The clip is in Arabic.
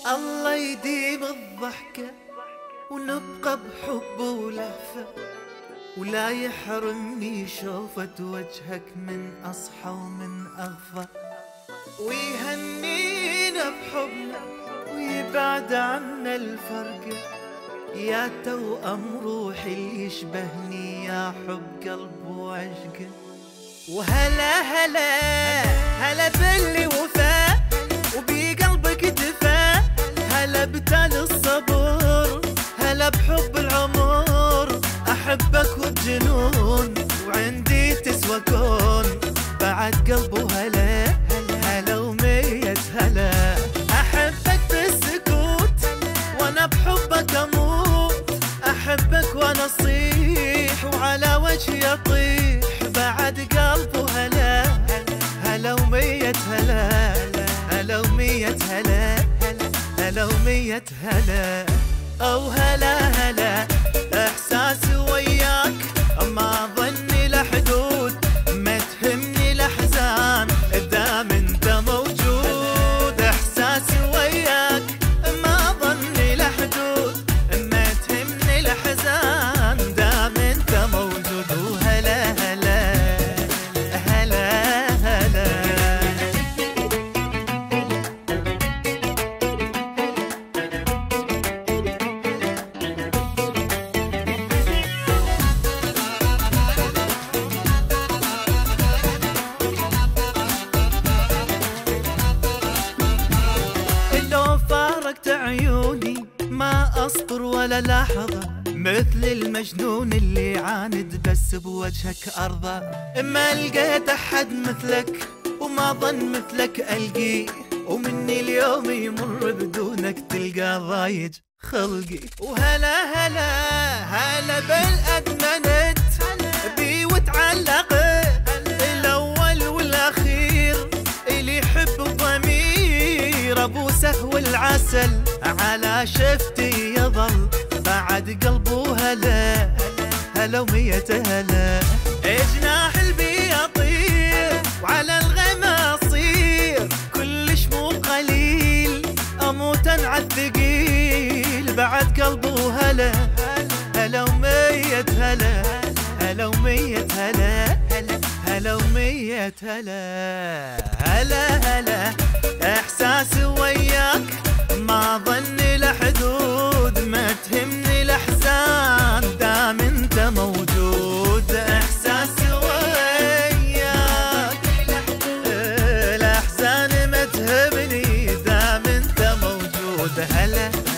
الله يديم الضحكة ونبقى بحب ولهفة، ولا يحرمني شوفة وجهك من أصحى ومن أغفى، ويهنينا بحبنا ويبعد عنا الفرقة، يا توأم روحي اللي يشبهني يا حب قلب وعشقه. وهلا هلا هلا باللي وفا وبقلبك دفا، هلا بتال الصبر، هلا بحب العمر، أحبك وبجنون وعندي تسوى كون، بعد قلبه هلا هلا ومية هلا، أحبك بالسكوت وأنا بحبك أموت، أحبك وأنا أصيح وعلى وجهي أطيح، بعد قلبه هلا هلا ومية هلا، هلا ومية هلا، هلا ومية هلا. أو هلا هلا إحساسي وياك ما ظني لحدود، ما تهمني الأحزان دام انت موجود، إحساسي وياك ما ظني لحدود، ما تهمني الأحزان دام انت موجود. وهلا هلا هلا هلا عيوني ما أصبر ولا لحظة، مثل المجنون اللي عاند بس بوجهك أرضى، ما لقيت أحد مثلك وما ظن مثلك ألقي، ومني اليوم يمر بدونك تلقى ضايج خلقي. وهلا هلا هلا بالأدمنت بي وتعلق الأول والأخير، اللي يحب الضمير أبوسه والعسل على شفتي يظل، بعد قلبه هلا هلا ومية هلا، جناح البي أطير وعلى الغما أصير، كلش مو قليل أموت على الثقيل، بعد قلبه هلا هلا ومية هلا، هلا ومية هلا، هلا ومية هلا. هلا هلا إحساسي وياك ما ظني لحدود، ما تهمني الأحزان دام انت موجود، إحساسي وياك الأحزان ما تهمني دام انت موجود. هلا